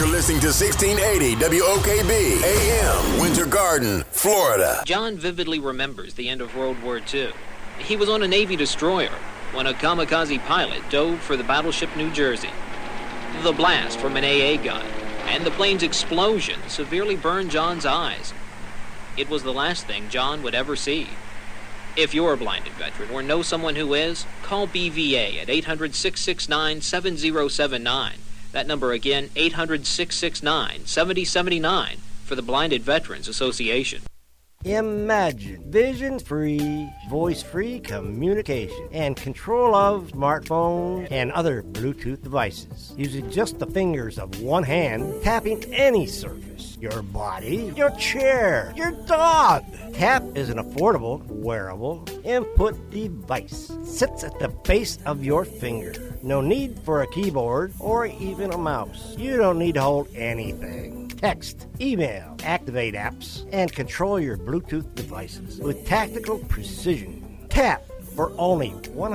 You're listening to 1680 WOKB AM, Winter Garden, Florida. John vividly remembers the end of World War II. He was on a Navy destroyer when a kamikaze pilot dove for the battleship New Jersey. The blast from an AA gun and the plane's explosion severely burned John's eyes. It was the last thing John would ever see. If you're a blinded veteran or know someone who is, call BVA at 800-669-7079. That number again, 800-669-7079 for the Blinded Veterans Association. Imagine vision-free, voice-free communication and control of smartphones and other Bluetooth devices. Using just the fingers of one hand, tapping any surface. Your body, your chair, your dog. Tap is an affordable, wearable input device. Sits at the base of your finger. No need for a keyboard or even a mouse. You don't need to hold anything. Text, email, activate apps, and control your Bluetooth devices with tactical precision. Tap for only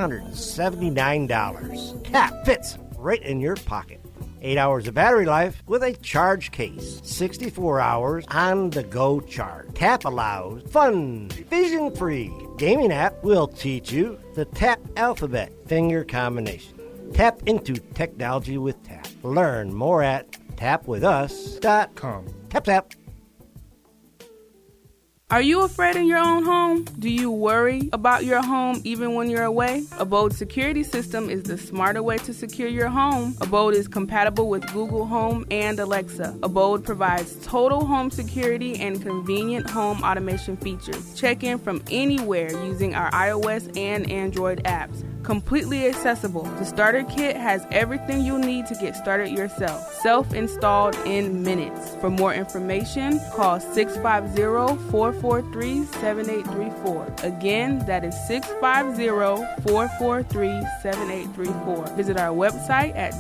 $179. Tap fits right in your pocket. 8 hours of battery life with a charge case. 64 hours on-the-go charge. Tap allows fun, vision-free gaming app will teach you the Tap alphabet finger combination. Tap into technology with Tap. Learn more at tapwithus.com. Tap, tap. Are you afraid in your own home? Do you worry about your home even when you're away? Abode Security System is the smarter way to secure your home. Abode is compatible with Google Home and Alexa. Abode provides total home security and convenient home automation features. Check in from anywhere using our iOS and Android apps. Completely accessible. The starter kit has everything you'll need to get started yourself. Self-installed in minutes. For more information, call 650-443-7834. Again, that is 650-443-7834. Visit our website at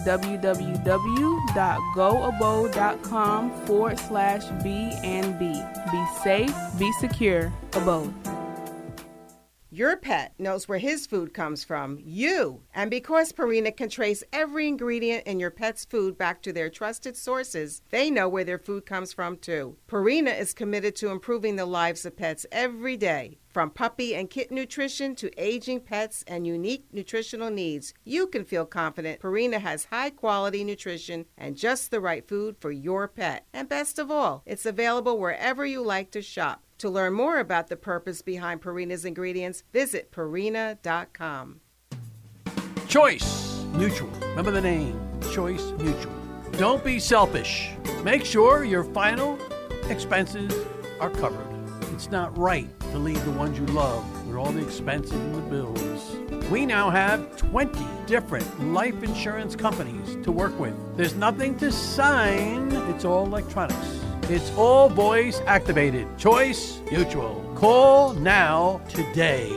www.goabode.com/B&B. Be safe, be secure, Abode. Your pet knows where his food comes from, you. And because Purina can trace every ingredient in your pet's food back to their trusted sources, they know where their food comes from, too. Purina is committed to improving the lives of pets every day. From puppy and kitten nutrition to aging pets and unique nutritional needs, you can feel confident Purina has high-quality nutrition and just the right food for your pet. And best of all, it's available wherever you like to shop. To learn more about the purpose behind Purina's ingredients, visit Purina.com. Choice Mutual. Remember the name, Choice Mutual. Don't be selfish. Make sure your final expenses are covered. It's not right to leave the ones you love with all the expenses and the bills. We now have 20 different life insurance companies to work with. There's nothing to sign. It's all electronics. It's all voice activated. Choice Mutual. Call now today.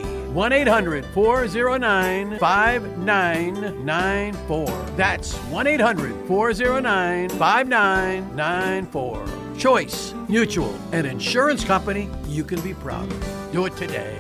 1-800-409-5994. That's 1-800-409-5994. Choice Mutual, an insurance company you can be proud of. Do it today.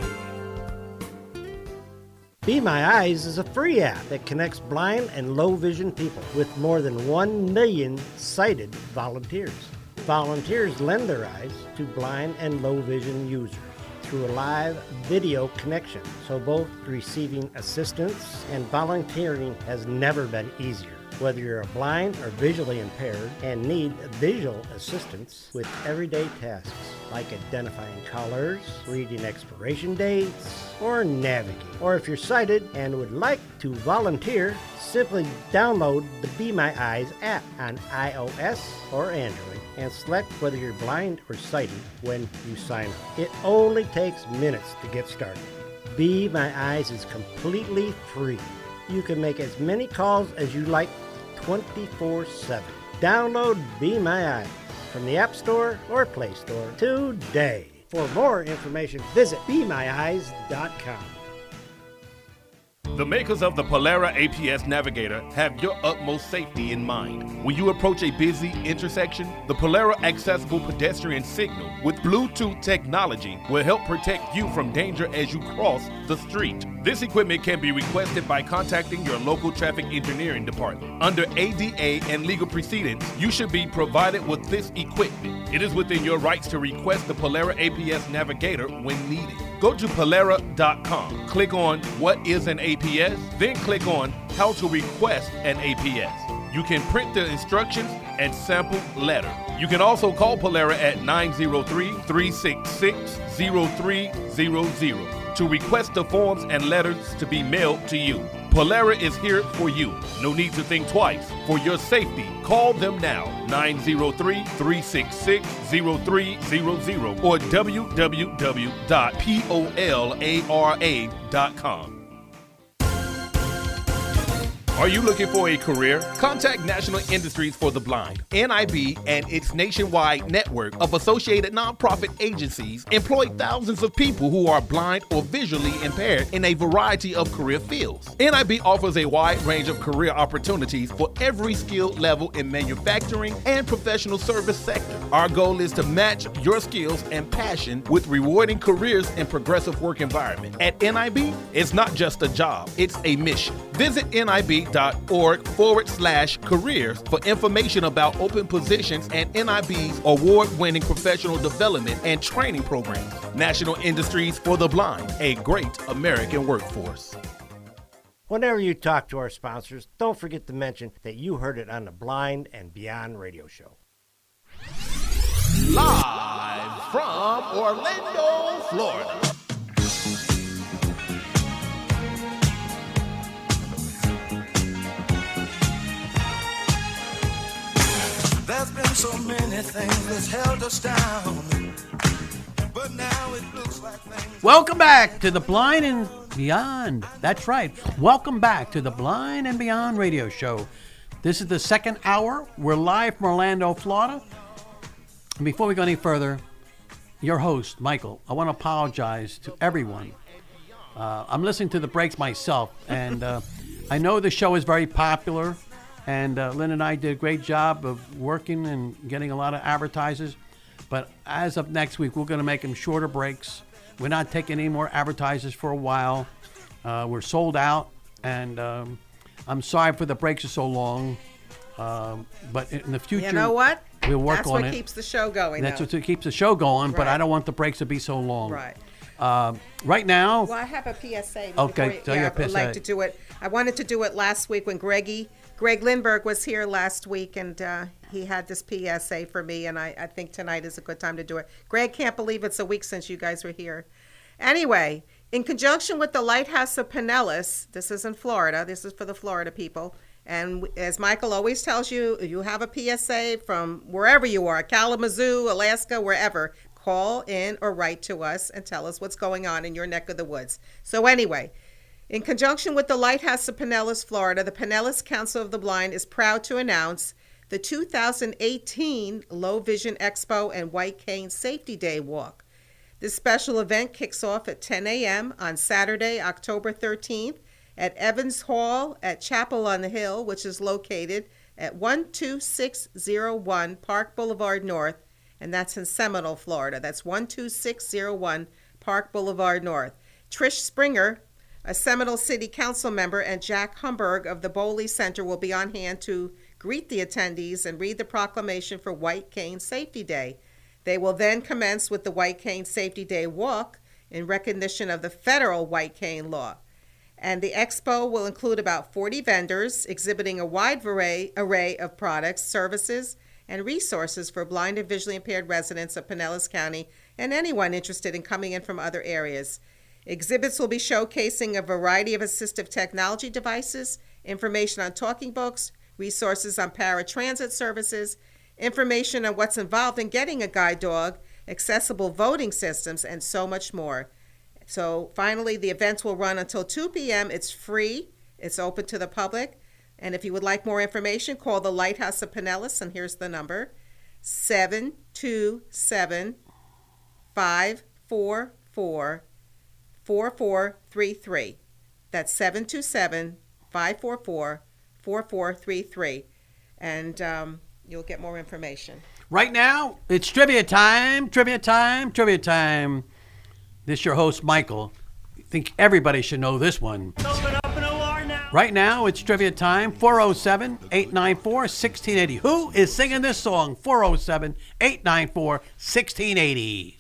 Be My Eyes is a free app that connects blind and low vision people with more than 1 million sighted volunteers. Volunteers lend their eyes to blind and low vision users through a live video connection, so both receiving assistance and volunteering has never been easier. Whether you're blind or visually impaired and need visual assistance with everyday tasks like identifying colors, reading expiration dates, or navigating. Or if you're sighted and would like to volunteer, simply download the Be My Eyes app on iOS or Android and select whether you're blind or sighted when you sign up. It only takes minutes to get started. Be My Eyes is completely free. You can make as many calls as you like 24/7. Download Be My Eyes from the App Store or Play Store today. For more information, visit BeMyEyes.com. The makers of the Polara APS Navigator have your utmost safety in mind. When you approach a busy intersection, the Polara accessible pedestrian signal with Bluetooth technology will help protect you from danger as you cross the street. This equipment can be requested by contacting your local traffic engineering department. Under ADA and legal proceedings, you should be provided with this equipment. It is within your rights to request the Polara APS Navigator when needed. Go to Polara.com, click on What is an APS, then click on How to request an APS. You can print the instructions and sample letter. You can also call Polara at 903-366-0300 to request the forms and letters to be mailed to you. Polara is here for you. No need to think twice. For your safety, call them now, 903-366-0300 or www.polara.com. Are you looking for a career? Contact National Industries for the Blind. NIB and its nationwide network of associated nonprofit agencies employ thousands of people who are blind or visually impaired in a variety of career fields. NIB offers a wide range of career opportunities for every skill level in manufacturing and professional service sector. Our goal is to match your skills and passion with rewarding careers and progressive work environment. At NIB, it's not just a job, it's a mission. Visit NIB.org/careers for information about open positions and NIB's award-winning professional development and training programs. National Industries for the Blind, a great American workforce. Whenever you talk to our sponsors, don't forget to mention that you heard it on the Blind and Beyond radio show. Live from Orlando, Florida. There's been so many things that's held us down, but now it looks like things... Welcome back to the Blind and Beyond. That's right. Welcome back to the Blind and Beyond radio show. This is the second hour. We're live from Orlando, Florida. And before we go any further, your host, Michael, I want to apologize to everyone. I'm listening to the breaks myself, and I know the show is very popular. And Lynn and I did a great job of working and getting a lot of advertisers. But as of next week, we're going to make them shorter breaks. We're not taking any more advertisers for a while. We're sold out. And I'm sorry for the breaks are so long. But in the future, you know what? We'll work on it. That's what keeps the show going. That's what keeps the show going. Right. But I don't want the breaks to be so long. Right. Right now. Well, I have a PSA. Okay, tell your PSA. I'd like to do it. I wanted to do it last week when Greg Lindbergh was here last week, and he had this PSA for me, and I think tonight is a good time to do it. Greg can't believe it's a week since you guys were here. Anyway, in conjunction with the Lighthouse of Pinellas, this is in Florida, this is for the Florida people, and as Michael always tells you, you have a PSA from wherever you are, Kalamazoo, Alaska, wherever, call in or write to us and tell us what's going on in your neck of the woods. So anyway, in conjunction with the Lighthouse of Pinellas, Florida, the Pinellas Council of the Blind is proud to announce the 2018 Low Vision Expo and White Cane Safety Day Walk. This special event kicks off at 10 a.m. on Saturday, October 13th at Evans Hall at Chapel on the Hill, which is located at 12601 Park Boulevard North, and that's in Seminole, Florida. That's 12601 Park Boulevard North. Trish Springer, a Seminole City Council member, and Jack Humberg of the Bowley Center will be on hand to greet the attendees and read the proclamation for White Cane Safety Day. They will then commence with the White Cane Safety Day Walk in recognition of the federal white cane law. And the expo will include about 40 vendors exhibiting a wide array of products, services, and resources for blind and visually impaired residents of Pinellas County and anyone interested in coming in from other areas. Exhibits will be showcasing a variety of assistive technology devices, information on talking books, resources on paratransit services, information on what's involved in getting a guide dog, accessible voting systems, and so much more. So finally, the events will run until 2 p.m. It's free. It's open to the public. And if you would like more information, call the Lighthouse of Pinellas, and here's the number, 727-544-4433. That's 727-544-4433. And you'll get more information. Right now, it's trivia time. This your host, Michael. I think everybody should know this one. Right now, it's trivia time. 407-894-1680. Who is singing this song? 407-894-1680.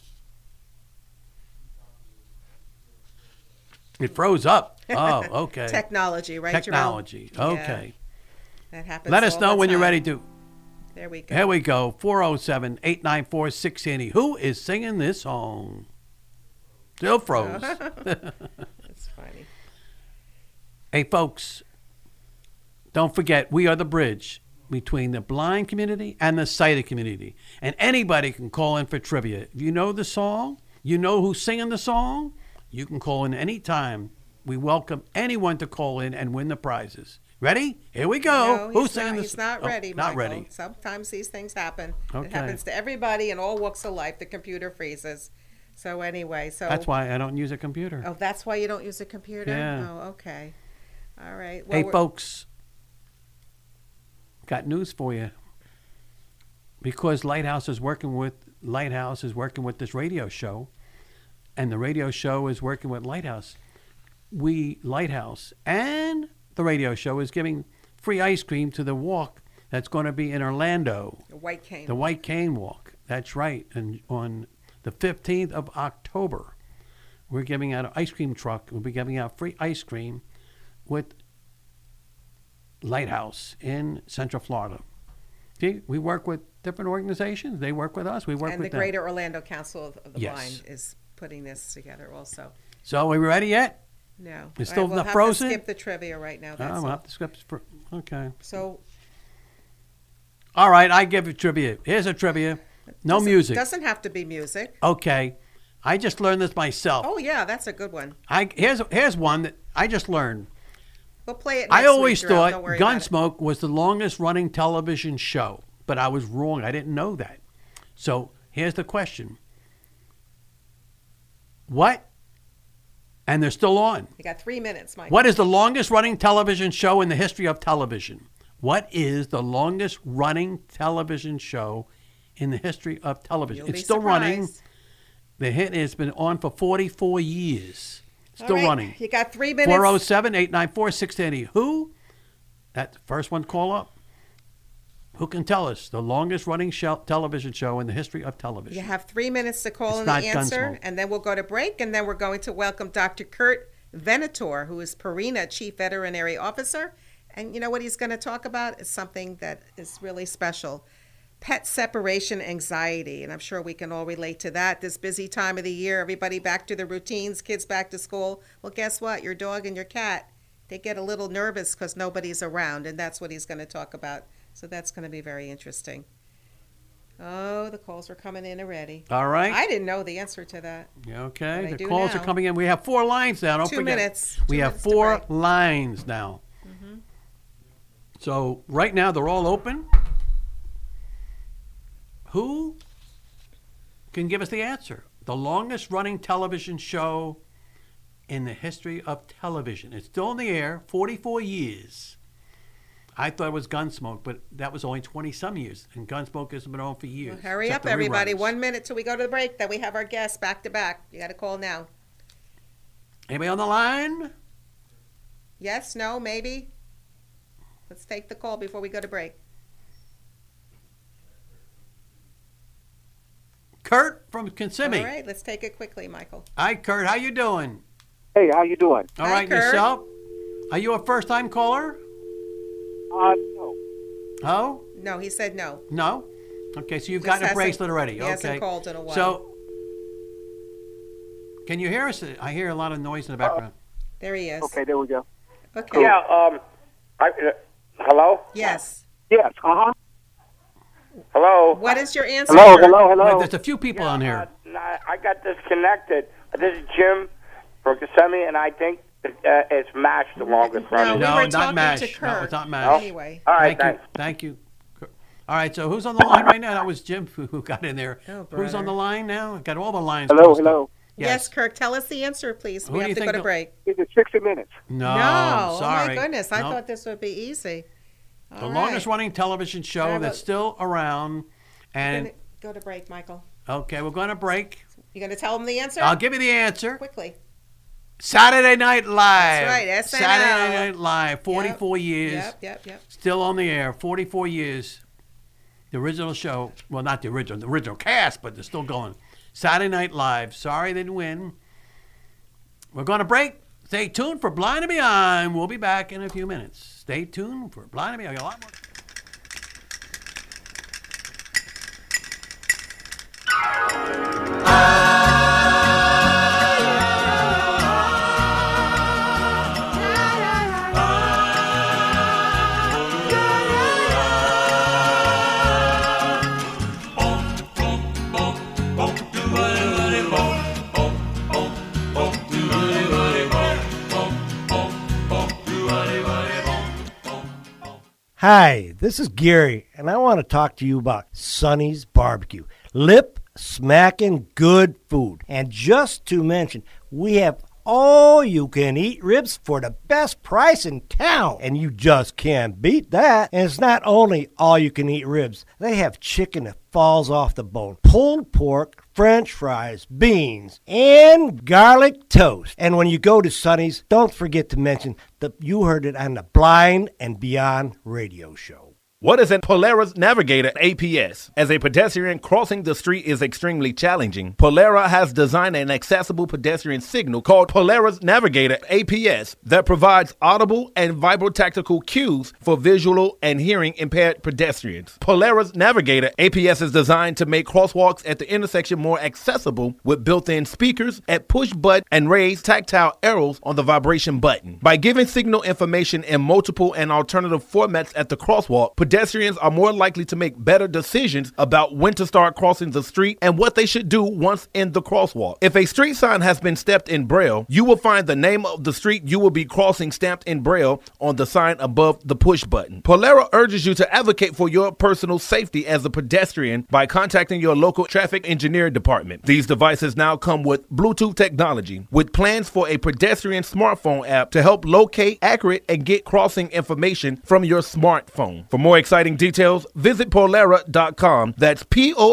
It froze up. Oh, okay. Technology, right, Technology. Jerome? Okay. Yeah, that happens. Let us all know the when you're time. ready to. There we go. Here we go. 407-894-1680. Who is singing this song? Still froze. That's funny. Hey, folks, don't forget, we are the bridge between the blind community and the sighted community. And anybody can call in for trivia. If you know the song, you know who's singing the song, you can call in anytime. We welcome anyone to call in and win the prizes. Ready? Here we go. No, Who's singing this? He's not ready, Not Michael. ready. Sometimes these things happen. Okay. It happens to everybody in all walks of life. The computer freezes. So anyway, That's why I don't use a computer. Oh, that's why you don't use a computer? Yeah. Oh, okay. All right. Well, Hey, folks, got news for you. Because Lighthouse is working with this radio show, and the radio show is working with Lighthouse. Lighthouse and the radio show is giving free ice cream to the walk that's going to be in Orlando. The White Cane. The White Cane Walk. That's right. And on the 15th of October, we're giving out an ice cream truck. We'll be giving out free ice cream with Lighthouse in Central Florida. See, we work with different organizations. They work with us. We work and with the them. Greater Orlando Council of the Yes. Blind is putting this together also. So are we ready yet? No. It's still we'll not have frozen? to skip the trivia right now. That's We'll all. have to skip. Okay. So All right, I give you trivia. Here's a trivia. No music. Doesn't have to be music. Okay. I just learned this myself. Oh yeah, that's a good one. Here's one that I just learned. We'll play it. I next always week, Jerome. Don't thought worry about it. Gunsmoke was the longest running television show, but I was wrong. I didn't know that. So here's the question. What? And they're still on. You got 3 minutes, Mike. What is the longest running television show in the history of television? What is the longest running television show in the history of television? You'll It's be still running. surprised. The hit has been on for 44 years. Still All right, running. You got 3 minutes. 407-894-680. Who? That first one call up. Who can tell us the longest running television show in the history of television? You have 3 minutes to call It's in not the answer, Gunsmoke. and then we'll go to break, and then we're going to welcome Dr. Kurt Venator, who is Purina Chief Veterinary Officer. And you know what he's going to talk about is something that is really special. Pet separation anxiety, and I'm sure we can all relate to that. This busy time of the year, everybody back to their routines, kids back to school. Well, guess what? Your dog and your cat, they get a little nervous because nobody's around, and that's what he's going to talk about. So that's going to be very interesting. Oh, the calls are coming in already. All right. I didn't know the answer to that. Okay. But I The do calls now. are coming in. We have 4 lines now. Don't 2 forget. minutes. We 2 have minutes to 4 break. lines now. So right now they're all open. Who can give us the answer? The longest running television show in the history of television. It's still in the air, 44 years. I thought it was Gunsmoke, but that was only 20-some years, and Gunsmoke has been on for years. Well, hurry except up, the everybody. reruns. 1 minute till we go to the break. Then we have our guests back to back. You got to call now. Anybody on the line? Yes, no, maybe? Let's take the call before we go to break. Kurt from Kissimmee. All right, let's take it quickly, Michael. Hi, Kurt. How you doing? Hey, how you doing? All Hi, right, Kurt. yourself? Are you a first-time caller? No. Oh? No, he said no. No? Okay, so you've Just gotten a hasn't- bracelet already. he Okay. hasn't called in a while. So, can you hear us? I hear a lot of noise in the background. There he is. Okay, there we go. Okay. Yeah, hello? Yes. Yes, Hello? What is your answer? Hello, Kurt? hello, hello. There's a few people on here. I got disconnected. This is Jim from Kissimmee, and I think it's MASH the longest No, running. we No, were not talking MASH. to No, Kurt. it's not MASH. Anyway. All right, Thank you. thanks. Thank you. All right, so who's on the line right now? That was Jim who got in there. Oh, Who's on brother. the line now? Got all the lines. Hello, closed up. hello. Yes, Kirk, tell us the answer, please. Who We do have you to go think to the- break. Is it 60 Minutes? No, No, sorry. oh my goodness. I Nope. thought this would be easy. The longest running television show All right, that's still around. We're And gonna go to break, Michael. okay, we're going to break. You going to tell them the answer? I'll give you the answer. Quickly. Saturday Night Live. That's right, SNL. Saturday Night Live, 44 years. Yep. Still on the air, 44 years. The original show, well, not the original cast, but they're still going. Saturday Night Live. Sorry they didn't win. We're going to break. Stay tuned for Blind and Beyond. We'll be back in a few minutes. Stay tuned for Blind and Beyond. A lot more. Hi, this is Gary, and I want to talk to you about Sonny's Barbecue. Lip smacking good food. And just to mention, we have all-you-can-eat ribs for the best price in town. And you just can't beat that. And it's not only all-you-can-eat ribs. They have chicken that falls off the bone, pulled pork, French fries, beans, and garlic toast. And when you go to Sonny's, don't forget to mention that you heard it on the Blind and Beyond radio show. What is a Polaris Navigator APS? As a pedestrian, crossing the street is extremely challenging. Polaris has designed an accessible pedestrian signal called Polaris Navigator APS that provides audible and vibrotactical cues for visual and hearing impaired pedestrians. Polaris Navigator APS is designed to make crosswalks at the intersection more accessible with built-in speakers at push button and raised tactile arrows on the vibration button. By giving signal information in multiple and alternative formats at the crosswalk, pedestrians are more likely to make better decisions about when to start crossing the street and what they should do once in the crosswalk. If a street sign has been stamped in Braille, you will find the name of the street you will be crossing stamped in Braille on the sign above the push button. Polaris urges you to advocate for your personal safety as a pedestrian by contacting your local traffic engineering department. These devices now come with Bluetooth technology, with plans for a pedestrian smartphone app to help locate, accurate, and get crossing information from your smartphone. For more exciting details, visit Polara.com. That's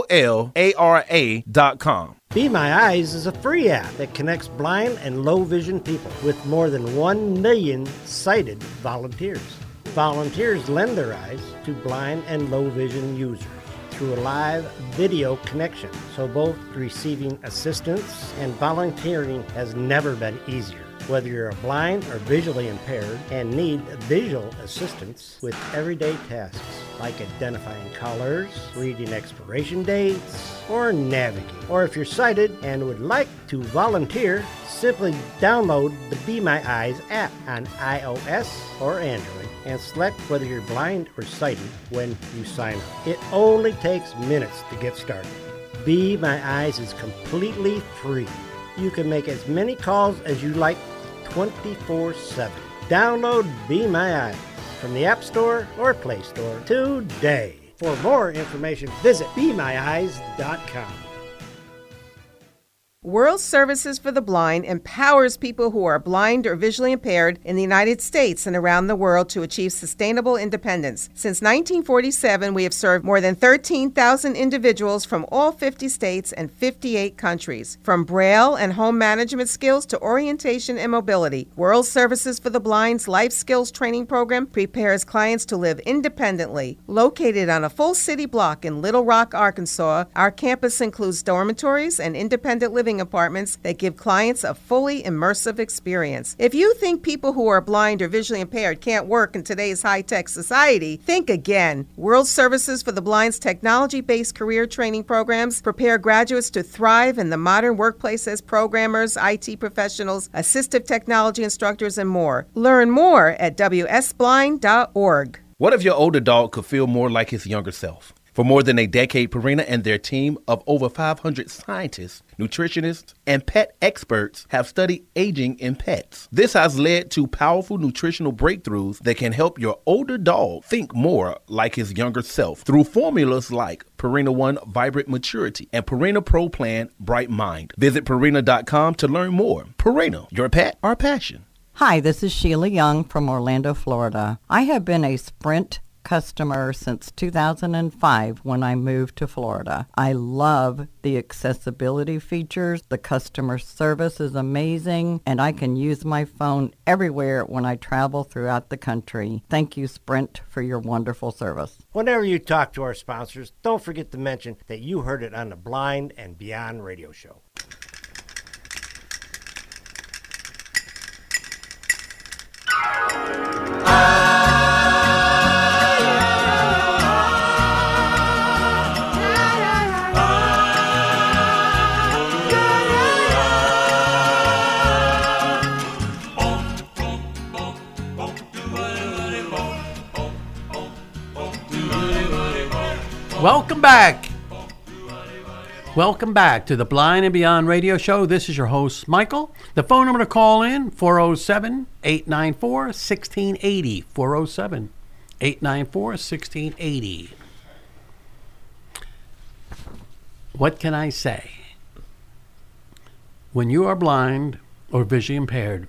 Polara.com. Be My Eyes is a free app that connects blind and low vision people with more than 1 million sighted volunteers. Volunteers lend their eyes to blind and low vision users through a live video connection, so both receiving assistance and volunteering has never been easier. Whether you're blind or visually impaired and need visual assistance with everyday tasks like identifying colors, reading expiration dates, or navigating. Or if you're sighted and would like to volunteer, simply download the Be My Eyes app on iOS or Android and select whether you're blind or sighted when you sign up. It only takes minutes to get started. Be My Eyes is completely free. You can make as many calls as you like 24/7. Download Be My Eyes from the App Store or Play Store today. For more information, visit BeMyEyes.com. World Services for the Blind empowers people who are blind or visually impaired in the United States and around the world to achieve sustainable independence. Since 1947, we have served more than 13,000 individuals from all 50 states and 58 countries. From Braille and home management skills to orientation and mobility, World Services for the Blind's Life Skills Training Program prepares clients to live independently. Located on a full city block in Little Rock, Arkansas, our campus includes dormitories and independent living apartments that give clients a fully immersive experience. If you think people who are blind or visually impaired can't work in today's high-tech society, think again. World Services for the Blind's technology-based career training programs prepare graduates to thrive in the modern workplace as programmers, IT professionals, assistive technology instructors, and more. Learn more at wsblind.org. What if your older dog could feel more like his younger self? For more than a decade, Purina and their team of over 500 scientists, nutritionists, and pet experts have studied aging in pets. This has led to powerful nutritional breakthroughs that can help your older dog think more like his younger self through formulas like Purina One Vibrant Maturity, and Purina Pro Plan Bright Mind. Visit Purina.com to learn more. Purina, your pet, our passion. Hi, this is Sheila Young from Orlando, Florida. I have been a Sprint customer since 2005 when I moved to Florida. I love the accessibility features. The customer service is amazing, and I can use my phone everywhere when I travel throughout the country. Thank you, Sprint, for your wonderful service. Whenever you talk to our sponsors, don't forget to mention that you heard it on the Blind and Beyond radio show. Welcome back. Welcome back to the Blind and Beyond radio show. This is your host, Michael. The phone number to call in, 407-894-1680. 407-894-1680. What can I say? When you are blind or visually impaired,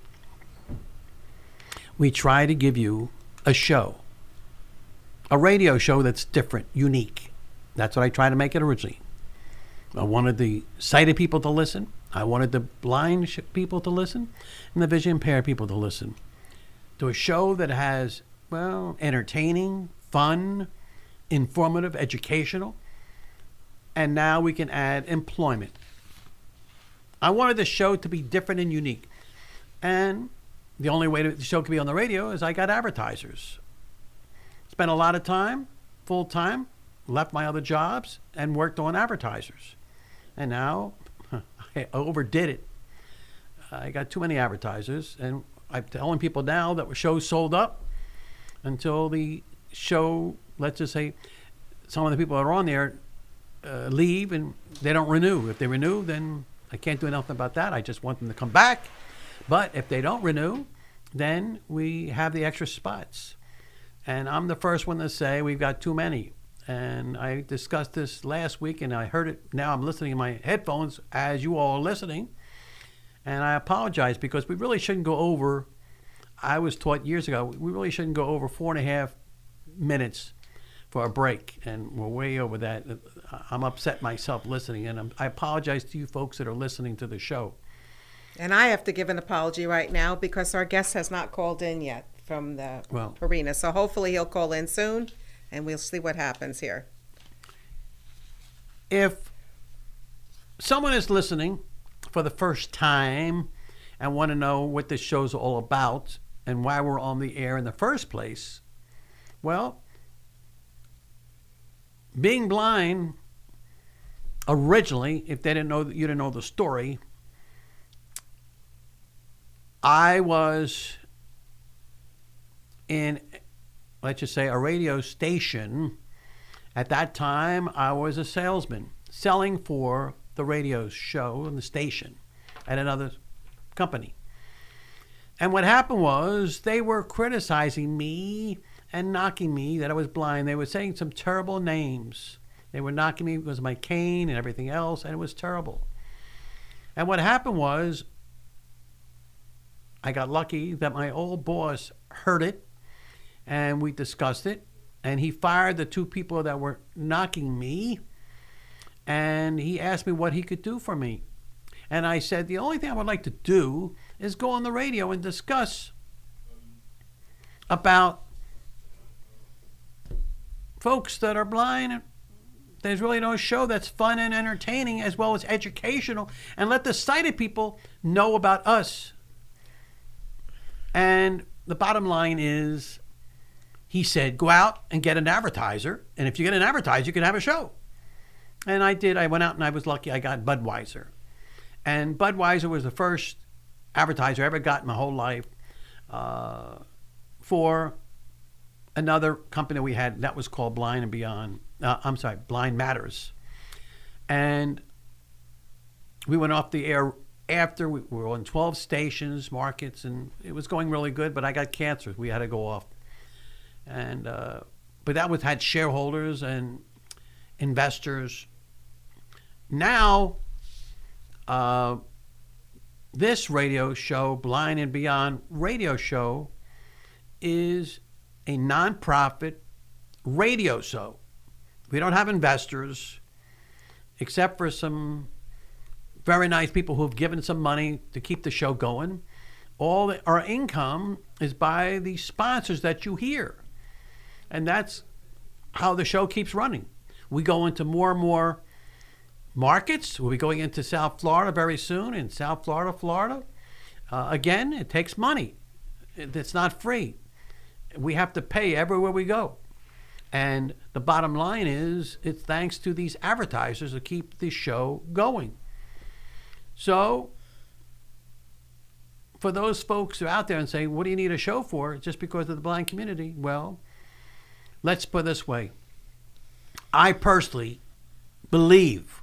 we try to give you a show. A radio show that's different, unique. That's what I tried to make it originally. I wanted the sighted people to listen. I wanted the blind people to listen and the vision impaired people to listen to a show that has, well, entertaining, fun, informative, educational, and now we can add employment. I wanted the show to be different and unique. And the only way the show could be on the radio is I got advertisers. Spent a lot of time, full time, left my other jobs and worked on advertisers. And now I overdid it. I got too many advertisers, and I'm telling people now that the show's sold up until the show, let's just say, some of the people that are on there leave and they don't renew. If they renew, then I can't do nothing about that. I just want them to come back. But if they don't renew, then we have the extra spots. And I'm the first one to say we've got too many. And I discussed this last week, and I heard it. Now I'm listening in my headphones as you all are listening. And I apologize because we really shouldn't go over, I was taught years ago, we really shouldn't go over 4.5 minutes for a break. And we're way over that. I'm upset myself listening. And I apologize to you folks that are listening to the show. And I have to give an apology right now because our guest has not called in yet from the arena. So hopefully he'll call in soon, and we'll see what happens here. If someone is listening for the first time and want to know what this show's all about and why we're on the air in the first place, well, being blind, originally, if they didn't know, you didn't know the story, I was in, let's just say, a radio station. At that time, I was a salesman selling for the radio show and the station at another company. And what happened was they were criticizing me and knocking me that I was blind. They were saying some terrible names. They were knocking me because of my cane and everything else, and it was terrible. And what happened was I got lucky that my old boss heard it, and we discussed it, and he fired the two people that were knocking me, and he asked me what he could do for me. And I said, the only thing I would like to do is go on the radio and discuss about folks that are blind. There's really no show that's fun and entertaining as well as educational, and let the sighted people know about us. And the bottom line is, he said, go out and get an advertiser. And if you get an advertiser, you can have a show. And I did. I went out and I was lucky. I got Budweiser. And Budweiser was the first advertiser I ever got in my whole life for another company we had that was called Blind and Beyond. Blind Matters. And we went off the air after. We were on 12 stations, markets, and it was going really good, but I got cancer. We had to go off. And but that had shareholders, and investors. Now, this radio show, Blind and Beyond radio show, is a nonprofit radio show. We don't have investors, except for some very nice people who have given some money to keep the show going. All our income is by the sponsors that you hear. And that's how the show keeps running. We go into more and more markets. We'll be going into South Florida very soon. In South Florida. Again, it takes money. It's not free. We have to pay everywhere we go. And the bottom line is, it's thanks to these advertisers to keep the show going. So, for those folks who are out there and say, what do you need a show for? Just because of the blind community? Well, let's put it this way. I personally believe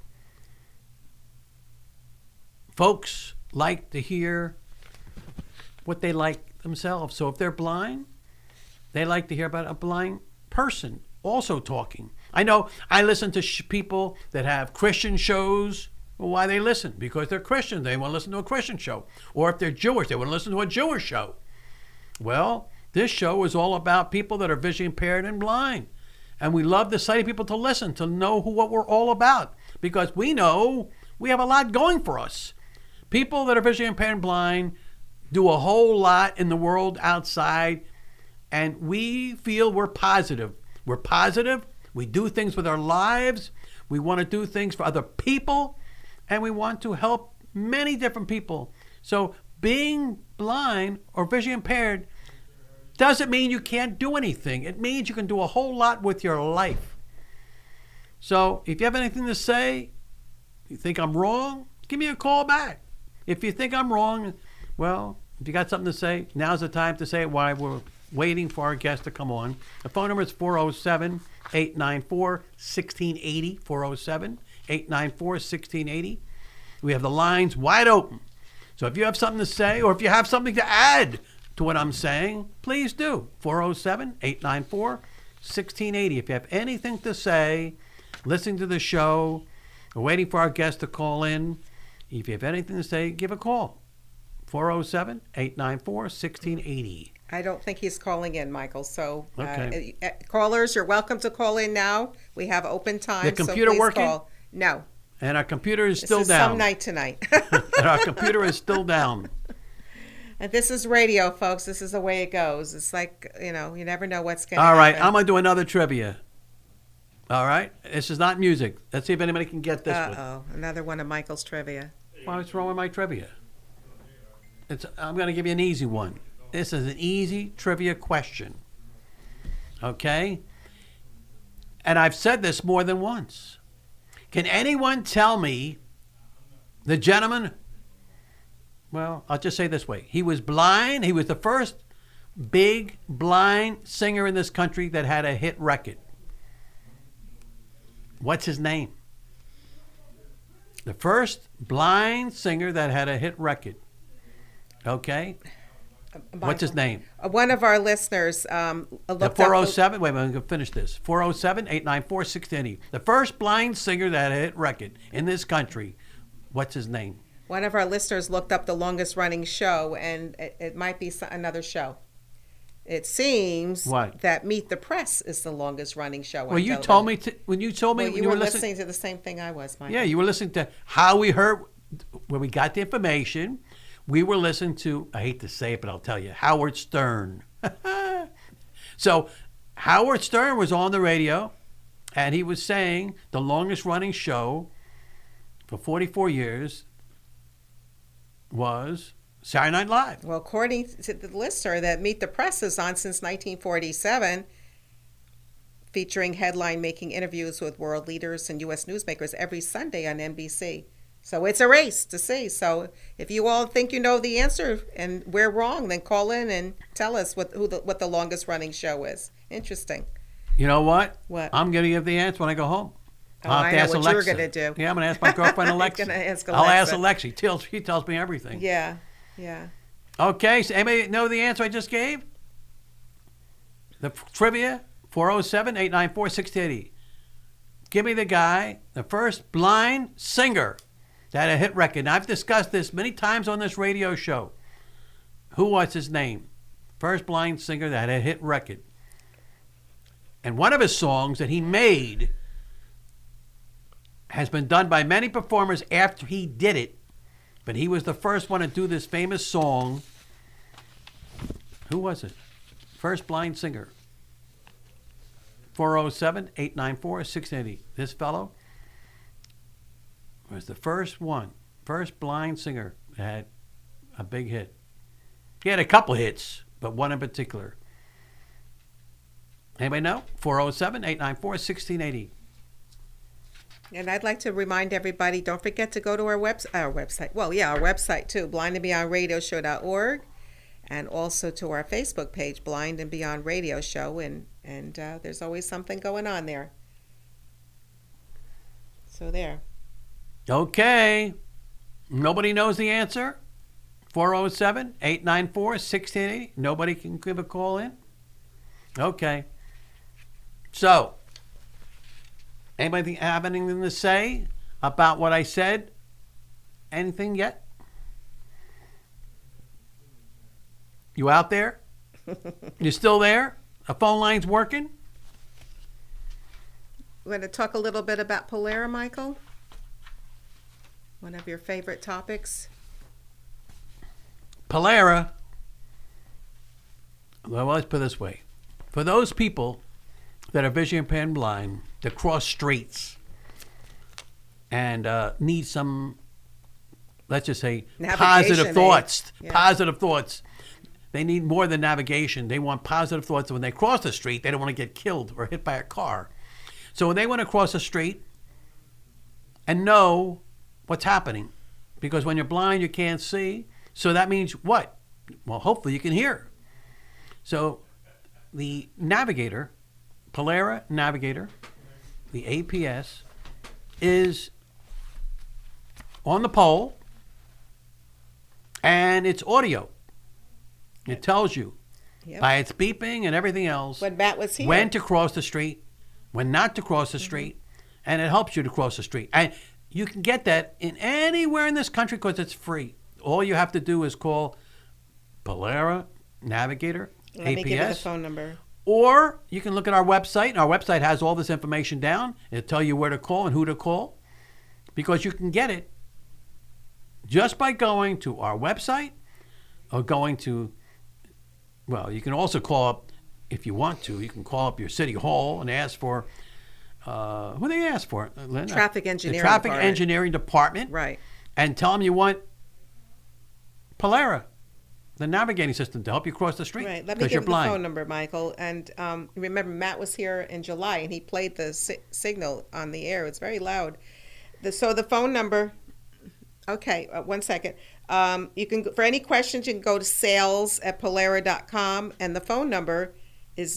folks like to hear what they like themselves. So if they're blind, they like to hear about a blind person also talking. I know I listen to people that have Christian shows. Well, why they listen? Because they're Christian. They want to listen to a Christian show. Or if they're Jewish, they want to listen to a Jewish show. Well, this show is all about people that are visually impaired and blind. And we love the sighted people to listen, to know what we're all about. Because we know we have a lot going for us. People that are visually impaired and blind do a whole lot in the world outside. And we feel we're positive. We're positive. We do things with our lives. We want to do things for other people. And we want to help many different people. So being blind or visually impaired doesn't mean you can't do anything. It means you can do a whole lot with your life. So if you have anything to say, you think I'm wrong, give me a call back. If you think I'm wrong, well, if you got something to say, now's the time to say it while we're waiting for our guest to come on. The phone number is 407-894-1680, 407-894-1680. We have the lines wide open. So if you have something to say or if you have something to add to what I'm saying, please do. 407-894-1680. If you have anything to say, listening to the show, or waiting for our guest to call in, if you have anything to say, give a call. 407-894-1680. I don't think he's calling in, Michael. So okay. Callers, you're welcome to call in now. We have open time. The computer so working? Call. No. And our computer is still this is down. Some night tonight. And our computer is still down. And this is radio, folks. This is the way it goes. It's like, you never know what's going to happen. All right, happen. I'm going to do another trivia. All right? This is not music. Let's see if anybody can get this one. Uh-oh, another one of Michael's trivia. What's wrong with my trivia? I'm going to give you an easy one. This is an easy trivia question. Okay? And I've said this more than once. Can anyone tell me the gentleman, well, I'll just say this way. He was blind. He was the first big blind singer in this country that had a hit record. What's his name? The first blind singer that had a hit record. Okay? What's his name? One of our listeners looked the 407, wait a minute, I'm going to finish this. 407-894-1680. The first blind singer that had a hit record in this country. What's his name? One of our listeners looked up the longest running show, and it might be another show. It seems that Meet the Press is the longest running show. Well, you told me when you were listening to the same thing I was, Michael. Yeah, you were listening to how we heard, where we got the information. We were listening to, I hate to say it, but I'll tell you, Howard Stern. So Howard Stern was on the radio, and he was saying the longest running show for 44 years was Saturday Night Live. Well, according to the listener, that Meet the Press is on since 1947, featuring headline-making interviews with world leaders and U.S. newsmakers every Sunday on NBC. So it's a race to see. So if you all think you know the answer and we're wrong, then call in and tell us what the longest running show is. Interesting. You know what? What? I'm going to give the answer when I go home. I'll have to ask Alexa. You're going to do. Yeah, I'm going to ask my girlfriend Alexa. Going to ask Alexa. I'll ask Alexa. She tells me everything. Yeah. Okay, so anybody know the answer I just gave? The trivia, 407-894-1680. Give me the guy, the first blind singer that had a hit record. And I've discussed this many times on this radio show. Who was his name? First blind singer that had a hit record. And one of his songs that he made has been done by many performers after he did it. But he was the first one to do this famous song. Who was it? First blind singer. 407-894-680. This fellow was the first blind singer that had a big hit. He had a couple hits, but one in particular. Anybody know? 407-894-1680. And I'd like to remind everybody, don't forget to go to our website. Well, yeah, our website too, blindandbeyondradioshow.org, and also to our Facebook page, Blind and Beyond Radio Show, and there's always something going on there. So there. Okay. Nobody knows the answer? 407-894-1680. Nobody can give a call in? Okay. So, anybody have anything to say about what I said? Anything yet? You out there? You still there? The phone line's working? We're going to talk a little bit about Polara, Michael. One of your favorite topics. Polara, well, let's put it this way. For those people that are vision impaired and blind, that cross streets and need some, let's just say, positive thoughts. Yeah. Positive thoughts. They need more than navigation. They want positive thoughts. When they cross the street, they don't want to get killed or hit by a car. So when they want to cross the street and know what's happening, because when you're blind, you can't see. So that means what? Well, hopefully you can hear. So the Navigator, Polara Navigator, the APS, is on the pole, and it's audio. It tells you by its beeping and everything else when Matt was here, when to cross the street, when not to cross the street, and it helps you to cross the street. And you can get that in anywhere in this country because it's free. All you have to do is call Polara Navigator, Let APS. me give you the phone number. Or you can look at our website. Our website has all this information down. It'll tell you where to call and who to call, because you can get it just by going to our website or going to, well, you can also call up, if you want to, you can call up your city hall and ask for, what do they ask for? Traffic engineering. The traffic engineering department. Right. And tell them you want Polara, the navigating system, to help you cross the street. Right. Let me give the phone number, Michael. And remember, Matt was here in July, and he played the signal on the air. It's very loud. So the phone number. Okay, 1 second. You can, for any questions, you can go to sales@polara.com, and the phone number is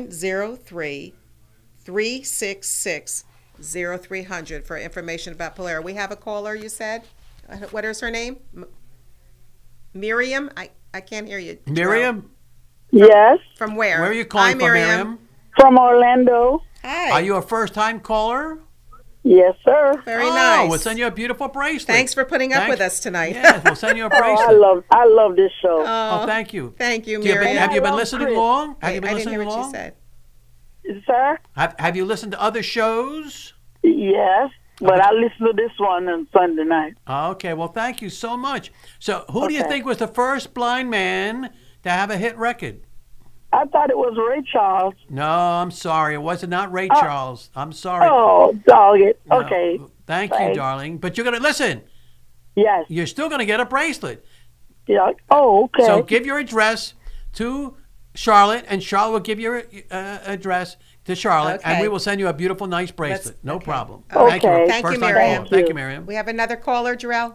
903-366-0300 for information about Polara. We have a caller, you said? What is her name? Miriam? I can't hear you. Miriam? Yes. From where? Where are you calling from, Miriam? From Orlando. Hi. Are you a first-time caller? Yes, sir. Very nice. We'll send you a beautiful bracelet. Thanks for putting up with us tonight. Yes, we'll send you a bracelet. I love this show. Oh, thank you. Thank you, Miriam. Have you been listening long? I didn't hear what you said. Sir? Have you listened to other shows? Yes, but I listened to this one on Sunday night. Okay, well, thank you so much. So who do you think was the first blind man to have a hit record? I thought it was Ray Charles. No, I'm sorry. It was not Ray Charles. I'm sorry. Oh, dog it. No. Okay. Thank you, darling. But you're going to listen. Yes. You're still going to get a bracelet. Yeah. Oh, okay. So give your address to Charlotte, and Charlotte will give your address to Charlotte, and we will send you a beautiful, nice bracelet. No problem. Okay. Thank you, Miriam. Thank you, Miriam. We have another caller, Jarrell.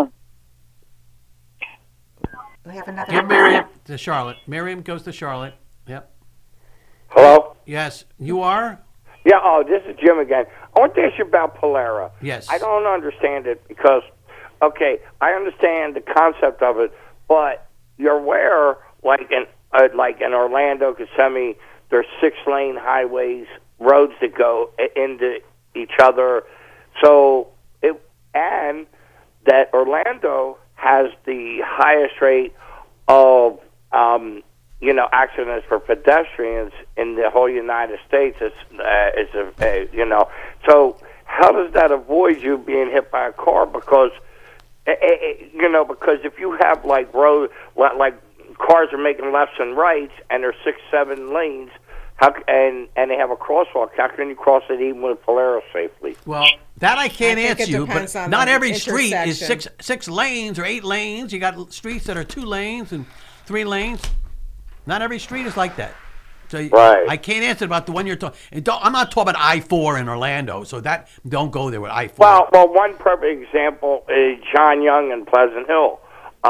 We have another. Give Miriam to Charlotte. Miriam goes to Charlotte. Yep. Hello? Yes. You are? Yeah, this is Jim again. I want to ask you about Polara. Yes. I don't understand it because, okay, I understand the concept of it, but you're aware, like in Orlando, Kissimmee, there's 6-lane highways, roads that go into each other. So and that Orlando has the highest rate of accidents for pedestrians in the whole United States. So how does that avoid you being hit by a car? Because because if you have like cars are making lefts and rights and there's 6-7 lanes, and they have a crosswalk, how can you cross it even with Polaris safely? Well, that I can't answer you, but not every street is six lanes or 8 lanes. You got streets that are 2 lanes and 3 lanes. Not every street is like that. So I can't answer about the one you're talking. I'm not talking about I-4 in Orlando, so that don't go there with I-4. Well, one perfect example is John Young in Pleasant Hill,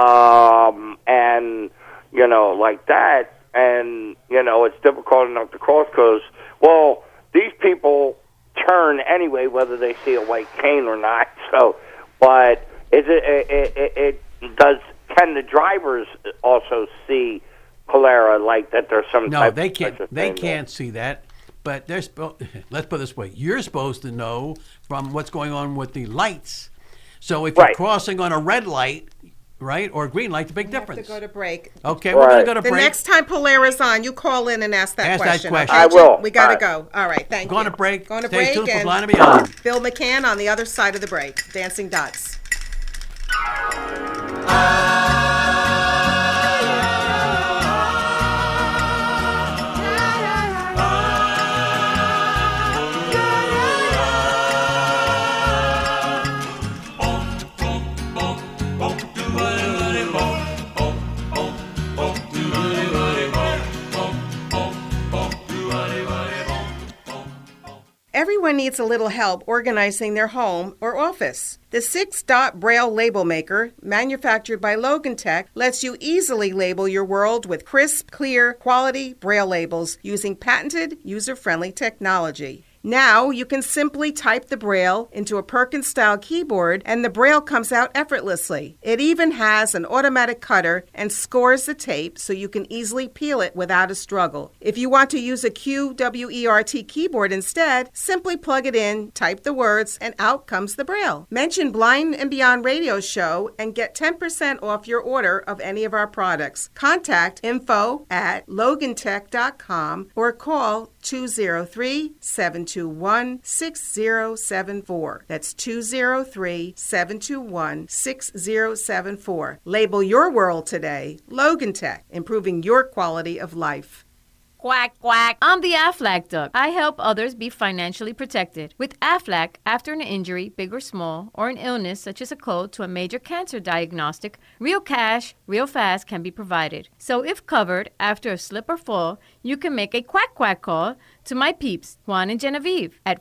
and like that, and it's difficult enough to cross because these people turn anyway, whether they see a white cane or not. So, but can the drivers also see Polara like that? There's some no, they can't. They can't see that. But let's put it this way: you're supposed to know from what's going on with the lights. So if you're crossing on a red light, right, or a green light, the big difference. We have to go to break. Okay, we're going to go to break. The next time Polara's on, you call in and ask that question. Okay, I will. We got to go. All right, thank you. Going to break. Going to break. Stay tuned for Blind and Beyond. Phil McCann on the other side of the break. Dancing Dots. Everyone needs a little help organizing their home or office. The 6-Dot Braille Label Maker, manufactured by Logan Tech, lets you easily label your world with crisp, clear, quality Braille labels using patented, user-friendly technology. Now, you can simply type the Braille into a Perkins-style keyboard and the Braille comes out effortlessly. It even has an automatic cutter and scores the tape so you can easily peel it without a struggle. If you want to use a QWERT keyboard instead, simply plug it in, type the words, and out comes the Braille. Mention Blind and Beyond Radio Show and get 10% off your order of any of our products. Contact info@logantech.com or call 203-721-6074. That's 203-721-6074. Label your world today. Logan Tech, improving your quality of life. Quack, quack. I'm the Aflac Duck. I help others be financially protected. With Aflac, after an injury, big or small, or an illness such as a cold to a major cancer diagnostic, real cash, real fast can be provided. So if covered after a slip or fall, you can make a quack, quack call to my peeps, Juan and Genevieve, at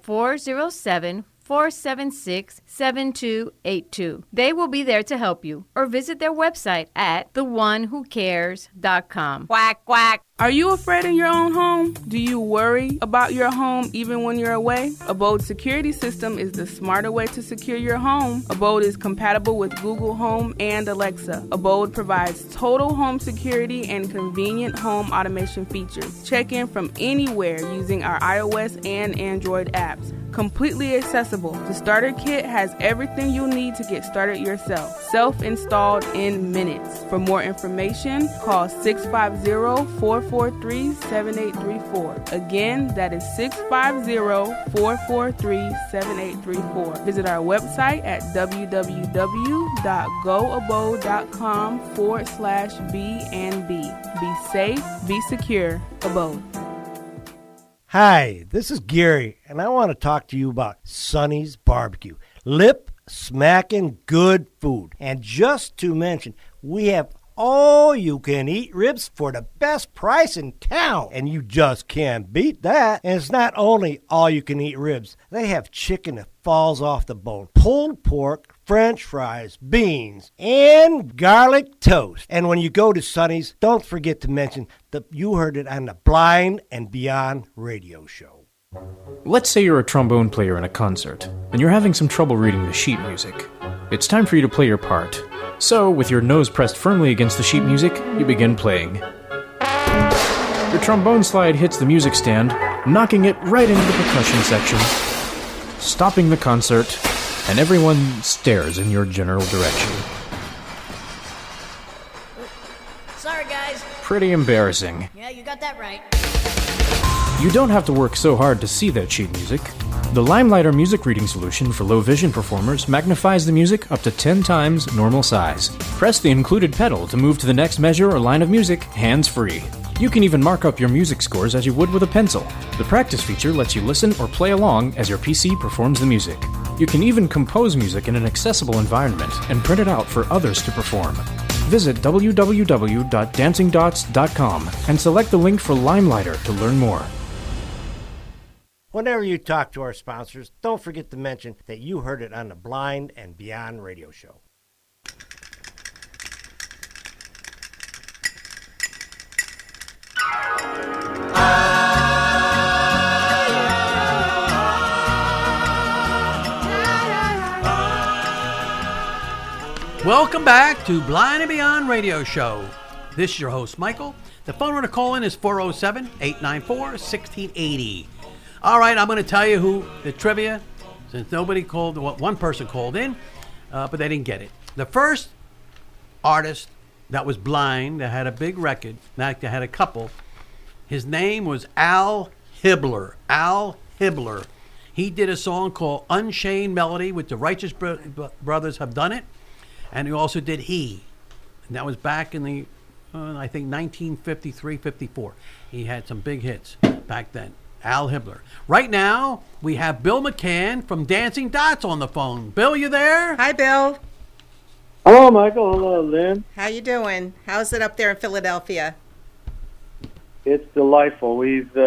407-476-7282. They will be there to help you. Or visit their website at theonewhocares.com. Quack, quack. Are you afraid in your own home? Do you worry about your home even when you're away? Abode Security System is the smarter way to secure your home. Abode is compatible with Google Home and Alexa. Abode provides total home security and convenient home automation features. Check in from anywhere using our iOS and Android apps. Completely accessible. The starter kit has everything you'll need to get started yourself. Self-installed in minutes. For more information, call 650-443-7834. Again, that is 650-443-7834. Visit our website at www.goabode.com/B&B. Be safe, be secure, Abode. Hi, this is Gary, and I want to talk to you about Sonny's Barbecue. Lip-smacking good food. And just to mention, we have all-you-can-eat ribs for the best price in town. And you just can't beat that. And it's not only all-you-can-eat ribs. They have chicken that falls off the bone, pulled pork, French fries, beans, and garlic toast. And when you go to Sonny's, don't forget to mention that you heard it on the Blind and Beyond radio show. Let's say you're a trombone player in a concert, and you're having some trouble reading the sheet music. It's time for you to play your part. So, with your nose pressed firmly against the sheet music, you begin playing. Your trombone slide hits the music stand, knocking it right into the percussion section. stopping the concert, and everyone stares in your general direction. Sorry, guys. Pretty embarrassing. Yeah, you got that right. You don't have to work so hard to see that sheet music. The Limelighter music reading solution for low vision performers magnifies the music up to 10 times normal size. Press the included pedal to move to the next measure or line of music hands-free. You can even mark up your music scores as you would with a pencil. The practice feature lets you listen or play along as your PC performs the music. You can even compose music in an accessible environment and print it out for others to perform. Visit www.dancingdots.com and select the link for Limelighter to learn more. Whenever you talk to our sponsors, don't forget to mention that you heard it on the Blind and Beyond radio show. Welcome back to Blind and Beyond Radio Show. This is your host, Michael. The phone number to call in is 407-894-1680. All right, I'm going to tell you who the trivia, since nobody called, well, one person called in, but they didn't get it. The first artist that was blind, that had a big record, in fact, they had a couple, his name was Al Hibbler. Al Hibbler. He did a song called Unchained Melody with the Righteous Brothers Have Done It. And he also did He. And that was back in the, I think, 1953, 54. He had some big hits back then. Al Hibbler. Right now, we have Bill McCann from Dancing Dots on the phone. Bill, you there? Hi, Bill. Hello, Michael. Hello, Lynn. How you doing? How's it up there in Philadelphia? It's delightful.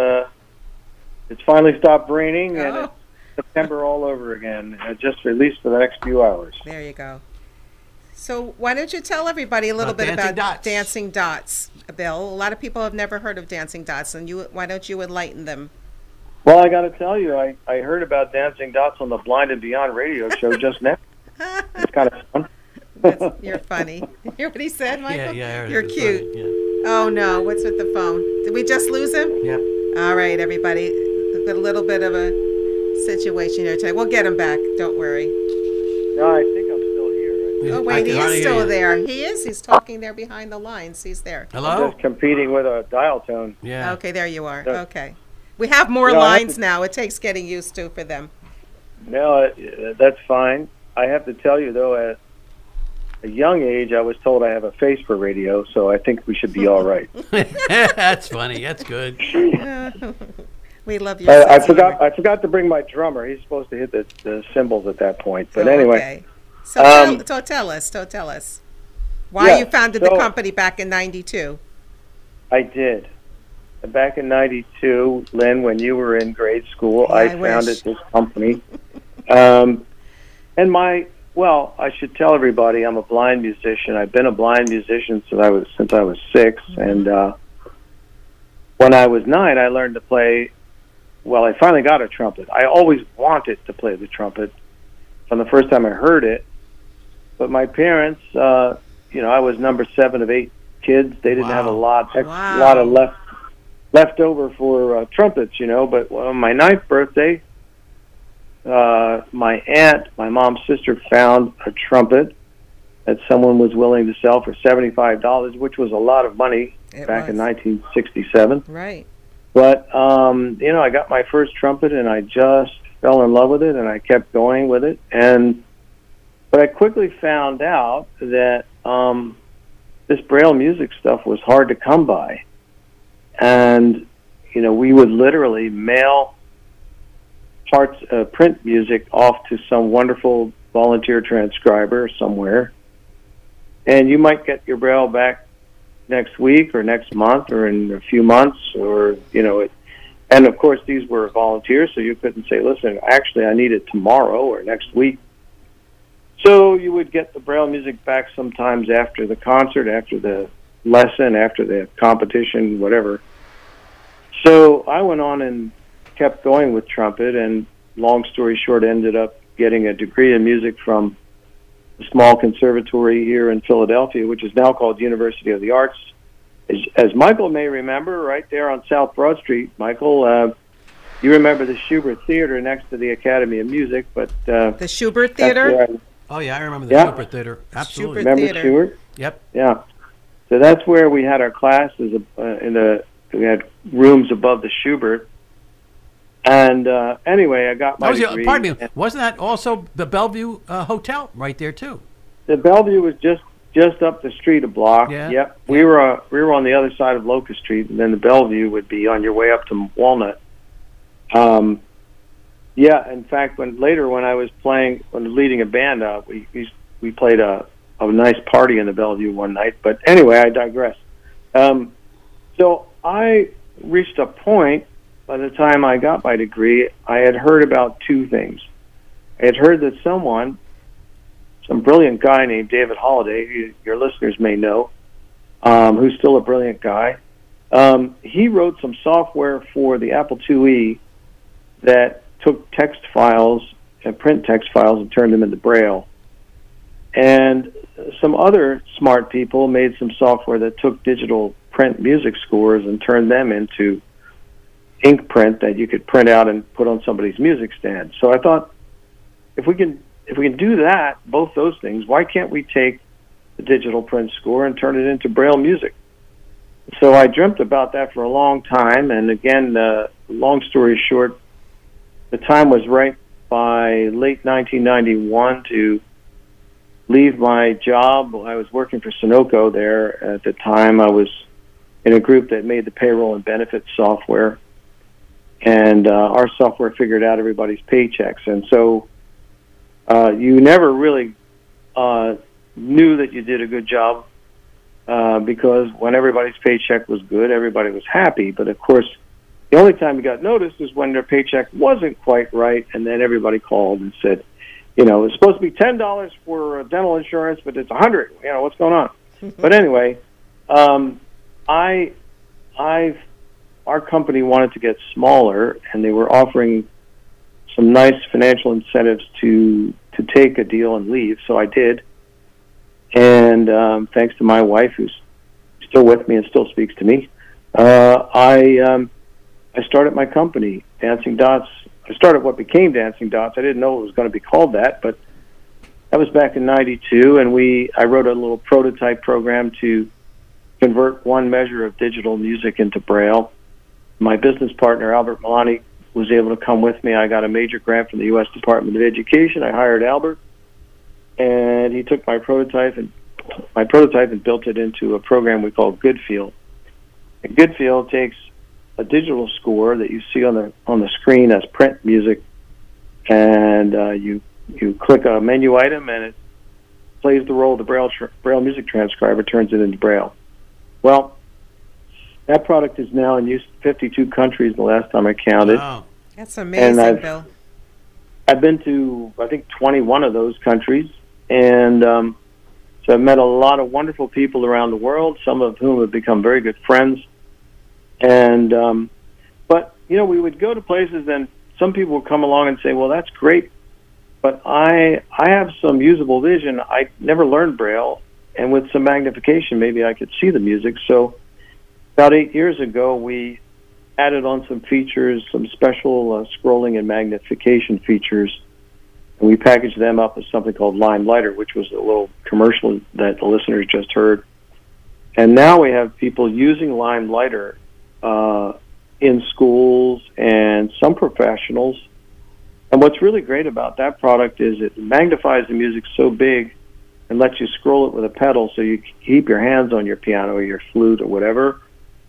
It's finally stopped raining, and it's September all over again, just at least for the next few hours. There you go. So why don't you tell everybody a little bit about Dancing Dots, Bill? A lot of people have never heard of Dancing Dots, and why don't you enlighten them? Well, I got to tell you, I heard about Dancing Dots on the Blind and Beyond radio show just now. It's kind of fun. You're funny. You hear what he said, Michael? Yeah, You're cute. Oh, no. What's with the phone? Did we just lose him? Yep. All right, everybody. A little bit of a situation here today. We'll get him back. Don't worry. No, I think I'm still here. Oh, wait, he is still there. He is. He's talking there behind the lines. He's there. Hello? I'm just competing with a dial tone. Yeah. Okay, there you are. Okay. We have more lines now. It takes getting used to for them. No, that's fine. I have to tell you, though, at a young age, I was told I have a face for radio, so I think we should be all right. That's funny. That's good. We love your I forgot to bring my drummer. He's supposed to hit the cymbals at that point. But anyway. Okay. So tell us why you founded the company back in '92. I did. Back in '92, Lynn, when you were in grade school, I founded this company. I should tell everybody I'm a blind musician. I've been a blind musician since I was 6, and when I was 9, I learned to play. Well, I finally got a trumpet. I always wanted to play the trumpet from the first time I heard it, but my parents, I was number 7 of 8 kids. They didn't have a lot of left over for trumpets, But on my 9th birthday, my aunt, my mom's sister, found a trumpet that someone was willing to sell for $75, which was a lot of money back in 1967. Right. But, I got my first trumpet, and I just fell in love with it, and I kept going with it. But I quickly found out that this Braille music stuff was hard to come by. And, we would literally mail print music off to some wonderful volunteer transcriber somewhere. And you might get your Braille back next week or next month or in a few months and of course these were volunteers, so you couldn't say, listen, actually I need it tomorrow or next week. So you would get the Braille music back sometimes after the concert, after the lesson, after the competition, whatever. So I went on and kept going with trumpet, and long story short, ended up getting a degree in music from a small conservatory here in Philadelphia, which is now called University of the Arts. As Michael may remember, right there on South Broad Street, Michael, you remember the Schubert Theater next to the Academy of Music, but the Schubert Theater. Oh yeah, I remember the Schubert Theater. Absolutely. Remember Theater. Schubert? Yep. Yeah. So that's where we had our classes we had rooms above the Schubert. And anyway, I got my degree. Pardon me. Wasn't that also the Bellevue Hotel right there too? The Bellevue was just up the street a block. Yeah. Yep. We were on the other side of Locust Street, and then the Bellevue would be on your way up to Walnut. Yeah. In fact, when I was leading a band, we played a nice party in the Bellevue one night. But anyway, I digress. So I reached a point. By the time I got my degree, I had heard about two things. I had heard that some brilliant guy named David Holliday, who your listeners may know, who's still a brilliant guy, he wrote some software for the Apple IIe that took text files and print text files and turned them into Braille. And some other smart people made some software that took digital print music scores and turned them into ink print that you could print out and put on somebody's music stand. So I thought, if we can do that, both those things, why can't we take the digital print score and turn it into Braille music? So I dreamt about that for a long time, and again, long story short, the time was right by late 1991 to leave my job. I was working for Sunoco there at the time. I was in a group that made the payroll and benefits software. And our software figured out everybody's paychecks. And so you never really knew that you did a good job because when everybody's paycheck was good, everybody was happy. But, of course, the only time you got noticed is when their paycheck wasn't quite right, and then everybody called and said, it's supposed to be $10 for dental insurance, but it's $100. What's going on? But anyway, our company wanted to get smaller, and they were offering some nice financial incentives to take a deal and leave. So I did, and thanks to my wife, who's still with me and still speaks to me, I started my company, Dancing Dots. I started what became Dancing Dots. I didn't know it was going to be called that, but that was back in '92, and I wrote a little prototype program to convert one measure of digital music into Braille. My business partner, Albert Milani, was able to come with me. I got a major grant from the U.S. Department of Education. I hired Albert, and he took my prototype and built it into a program we call Goodfield. And Goodfield takes a digital score that you see on the screen as print music, and you click a menu item, and it plays the role of the Braille music transcriber, turns it into Braille. Well, that product is now in use in 52 countries the last time I counted. Wow. That's amazing, Bill. I've been to, I think, 21 of those countries, and so I've met a lot of wonderful people around the world, some of whom have become very good friends. And but, we would go to places, and some people would come along and say, well, that's great, but I have some usable vision. I never learned Braille, and with some magnification, maybe I could see the music. So about 8 years ago, we added on some features, some special scrolling and magnification features, and we packaged them up as something called Limelighter, which was a little commercial that the listeners just heard. And now we have people using Limelighter in schools and some professionals. And what's really great about that product is it magnifies the music so big and lets you scroll it with a pedal so you keep your hands on your piano or your flute or whatever.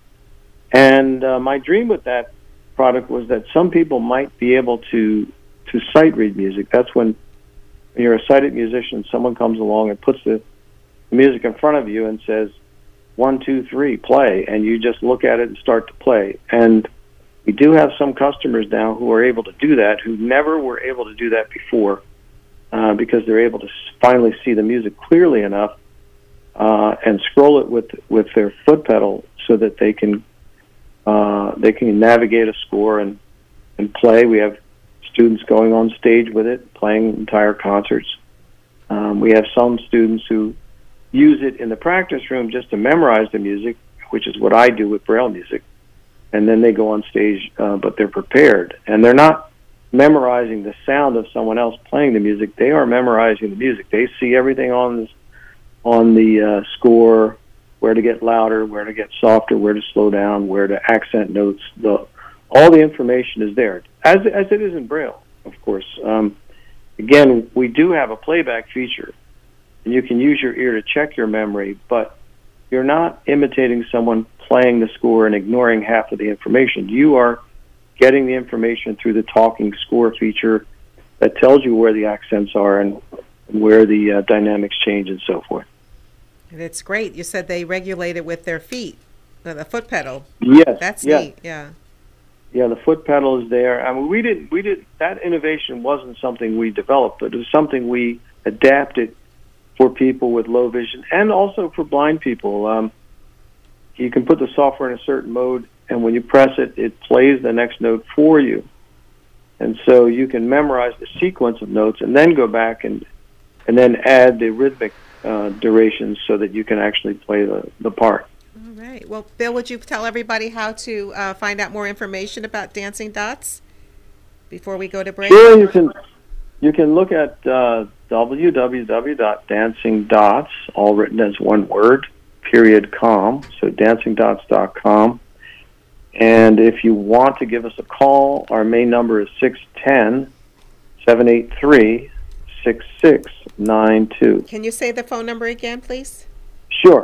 And my dream with that product was that some people might be able to sight read music. That's when you're a sighted musician, someone comes along and puts the music in front of you and says, 1, 2, 3, play, and you just look at it and start to play. And we do have some customers now who are able to do that, who never were able to do that before, because they're able to finally see the music clearly enough and scroll it with their foot pedal so that they can navigate a score and play. We have students going on stage with it, playing entire concerts. We have some students who use it in the practice room just to memorize the music, which is what I do with Braille music. and then they go on stage, but they're prepared. And they're not memorizing the sound of someone else playing the music. They are memorizing the music. They see everything on the score, where to get louder, where to get softer, where to slow down, where to accent notes. All the information is there, as it is in Braille, of course. Again, we do have a playback feature, and you can use your ear to check your memory, but you're not imitating someone playing the score and ignoring half of the information. You are getting the information through the talking score feature that tells you where the accents are and where the dynamics change and so forth. And it's great. You said they regulate it with their feet, the foot pedal. Yes. That's yes. neat, yeah. Yeah, the foot pedal is there. I mean, we did that innovation wasn't something we developed, but it was something we adapted for people with low vision and also for blind people. You can put the software in a certain mode, and when you press it, it plays the next note for you. And so you can memorize the sequence of notes and then go back and then add the rhythmic durations so that you can actually play the part. All right. Well, Bill, would you tell everybody how to find out more information about Dancing Dots before we go to break? Sure, you can look at www.dancingdots, all written as one word, .com, so dancingdots.com. And if you want to give us a call, our main number is 610-783-6692. Can you say the phone number again, please? Sure,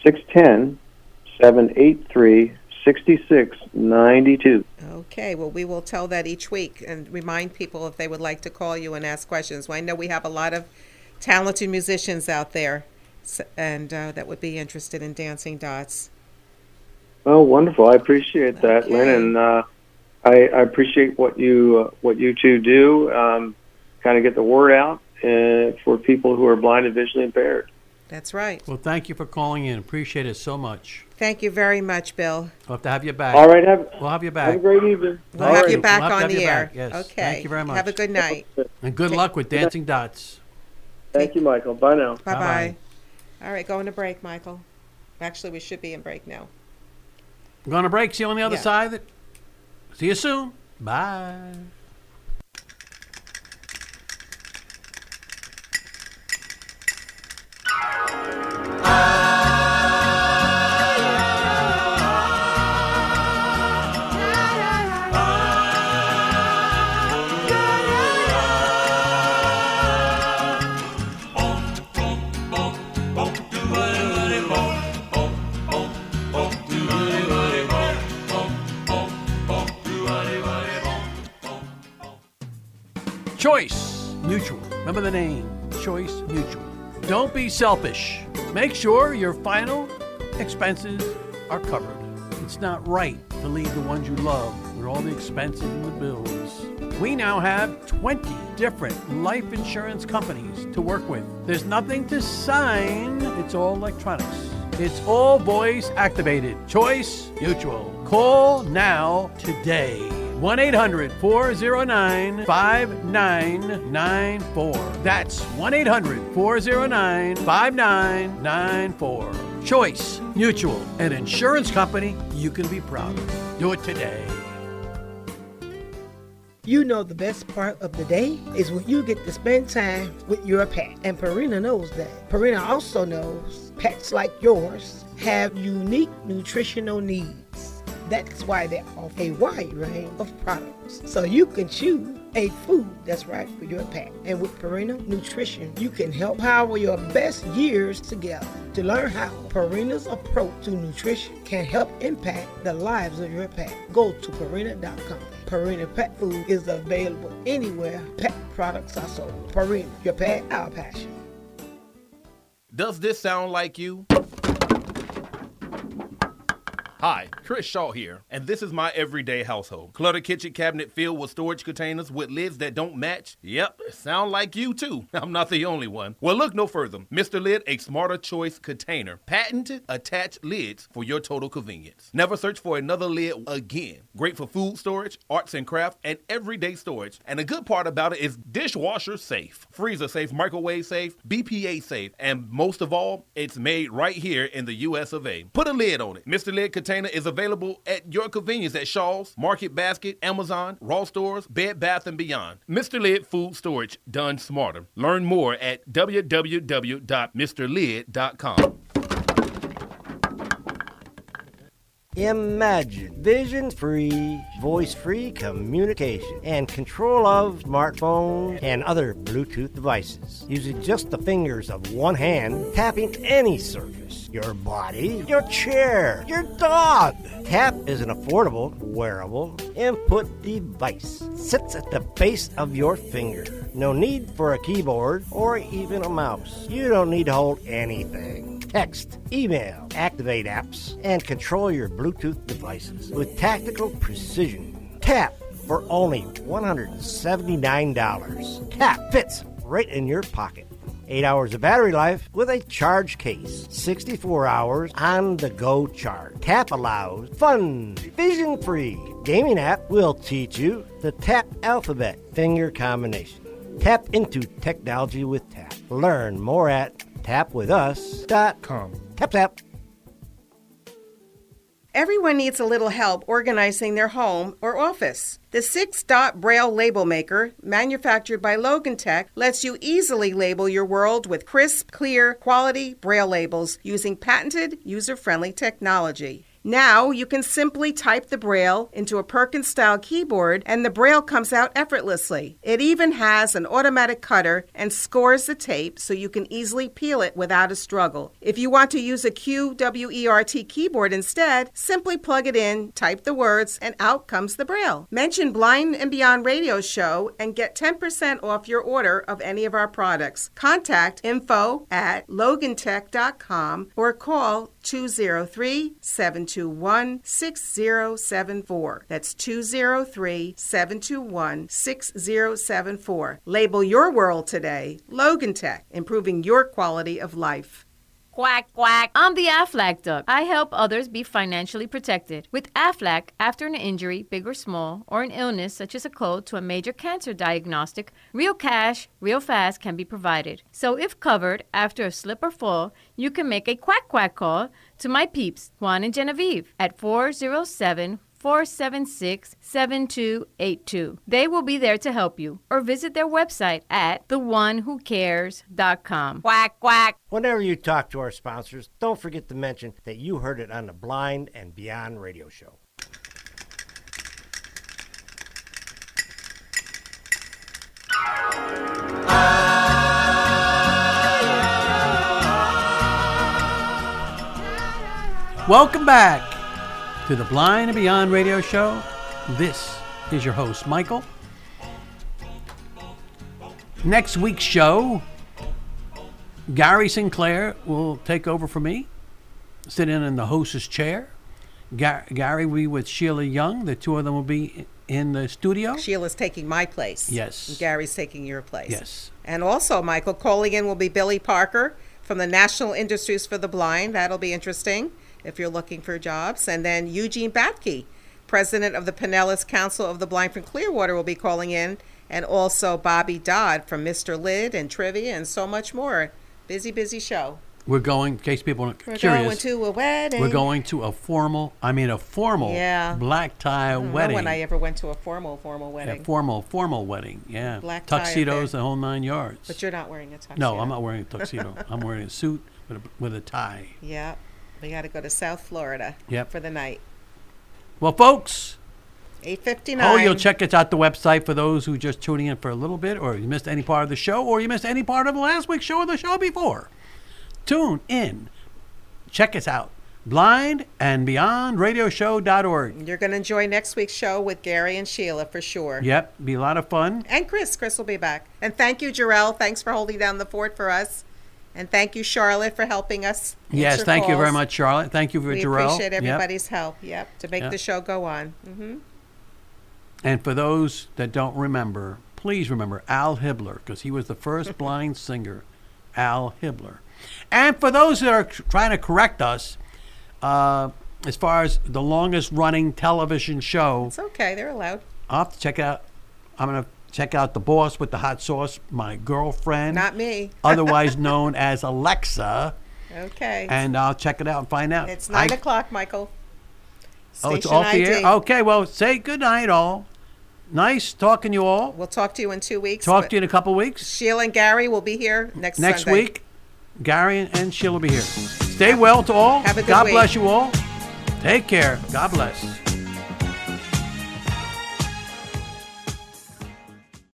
610-783-6692. Okay, well, we will tell that each week and remind people if they would like to call you and ask questions. Well, I know we have a lot of talented musicians out there and that would be interested in Dancing Dots. Oh, wonderful! I appreciate that, Lynn, and I appreciate what you two do. Kind of get the word out for people who are blind and visually impaired. That's right. Well, thank you for calling in. Appreciate it so much. Thank you very much, Bill. We'll have to have you back. All right, we'll have you back. Have a great evening. We'll have you back on the air. Yes. Okay. Thank you very much. Have a good night. And good luck with Dancing Dots. Thank you, Michael. Bye now. Bye-bye. All right, going to break, Michael. Actually, we should be in break now. I'm going to break. See you on the other Yeah. side. See you soon. Bye. Choice Mutual. Remember the name, Choice Mutual. Don't be selfish. Make sure your final expenses are covered. It's not right to leave the ones you love with all the expenses and the bills. We now have 20 different life insurance companies to work with. There's nothing to sign. It's all electronics. It's all voice activated. Choice Mutual. Call now today. 1-800-409-5994. That's 1-800-409-5994. Choice Mutual, an insurance company you can be proud of. Do it today. You know the best part of the day is when you get to spend time with your pet. And Purina knows that. Purina also knows pets like yours have unique nutritional needs. That's why they offer a wide range of products. So you can choose a food that's right for your pet. And with Purina Nutrition, you can help power your best years together. To learn how Purina's approach to nutrition can help impact the lives of your pet, go to Purina.com. Purina Pet Food is available anywhere pet products are sold. Purina, your pet, our passion. Does this sound like you? Hi, Chris Shaw here, and this is my everyday household. Cluttered kitchen cabinet filled with storage containers with lids that don't match? Yep, sound like you too. I'm not the only one. Well, look no further. Mr. Lid, a smarter choice container. Patented attached lids for your total convenience. Never search for another lid again. Great for food storage, arts and craft, and everyday storage. And the good part about it is dishwasher safe, freezer safe, microwave safe, BPA safe, and most of all, it's made right here in the US of A. Put a lid on it. Mr. Lid contains container is available at your convenience at Shaw's, Market Basket, Amazon, Ross Stores, Bed Bath & Beyond. Mr. Lid Food Storage, done smarter. Learn more at www.mrlid.com. Imagine vision-free, voice-free communication and control of smartphones and other Bluetooth devices. Using just the fingers of one hand, tapping any surface. Your body, your chair, your dog. Tap is an affordable, wearable input device. Sits at the base of your finger. No need for a keyboard or even a mouse. You don't need to hold anything. Text, email, activate apps, and control your Bluetooth devices with tactical precision. Tap for only $179. Tap fits right in your pocket. 8 hours of battery life with a charge case. 64 hours on-the-go charge. Tap allows fun, vision-free gaming app will teach you the Tap alphabet finger combination. Tap into technology with Tap. Learn more at tapwithus.com. Tap, tap. Everyone needs a little help organizing their home or office. The 6-Dot Braille Label Maker, manufactured by Logan Tech, lets you easily label your world with crisp, clear, quality Braille labels using patented, user-friendly technology. Now you can simply type the Braille into a Perkins-style keyboard and the Braille comes out effortlessly. It even has an automatic cutter and scores the tape so you can easily peel it without a struggle. If you want to use a QWERT keyboard instead, simply plug it in, type the words, and out comes the Braille. Mention Blind and Beyond Radio Show and get 10% off your order of any of our products. Contact info@logantech.com or call 203-721-6074. That's 203-721-6074. Label your world today. Logan Tech, improving your quality of life. Quack, quack. I'm the Aflac Duck. I help others be financially protected. With Aflac, after an injury, big or small, or an illness such as a cold to a major cancer diagnostic, real cash, real fast can be provided. So if covered, after a slip or fall, you can make a quack, quack call to my peeps, Juan and Genevieve, at 407-476-7282. They will be there to help you. Or visit their website at theonewhocares.com. Quack, quack. Whenever you talk to our sponsors, don't forget to mention that you heard it on the Blind and Beyond Radio Show. Welcome back to the Blind and Beyond Radio Show. This is your host, Michael. Next week's show, Gary Sinclair will take over for me, sit in the hostess chair. Gary will be with Sheila Young. The two of them will be in the studio. Sheila's taking my place. Yes. And Gary's taking your place. Yes. And also, Michael, calling in will be Billy Parker from the National Industries for the Blind. That'll be interesting if you're looking for jobs. And then Eugene Batke, president of the Pinellas Council of the Blind from Clearwater, will be calling in. And also Bobby Dodd from Mr. Lid and Trivia and so much more. Busy, busy show. We're going, in case people are curious. We're going to a wedding. We're going to a formal black tie I don't wedding. know when I ever went to a formal wedding. A formal wedding, yeah. Black tie tuxedos, affair. the whole 9 yards. But you're not wearing a tuxedo. No, I'm not wearing a tuxedo. I'm wearing a suit with a tie. Yeah. We got to go to South Florida for the night. Well, folks. 8:59. Oh, you'll check us out the website for those who just tuning in for a little bit, or you missed any part of the show, or you missed any part of last week's show or the show before. Tune in. Check us out. blindandbeyondradioshow.org. You're going to enjoy next week's show with Gary and Sheila for sure. Yep, be a lot of fun. And Chris will be back. And thank you, Jarrell. Thanks for holding down the fort for us. And thank you, Charlotte, for helping us. Yes, thank calls. you very much, Charlotte. Thank you for we Jarrell. We appreciate everybody's help, to make the show go on. Mm-hmm. And for those that don't remember, please remember Al Hibbler, because he was the first blind singer, Al Hibbler. And for those that are trying to correct us, as far as the longest running television show. It's okay, they're allowed. I'll have to check out. I'm going to check out The Boss with the Hot Sauce, my girlfriend. Not me. Otherwise known as Alexa. Okay. And I'll check it out and find out. It's 9 o'clock, Michael. Oh, it's Station off the ID. air? Okay, well, say good night, all. Nice talking to you all. We'll talk to you in 2 weeks. Talk to you in a couple weeks. Sheila and Gary will be here next Sunday. Week, Gary and Sheila will be here. Stay well to all. Have a good God week. bless you all. Take care. God bless.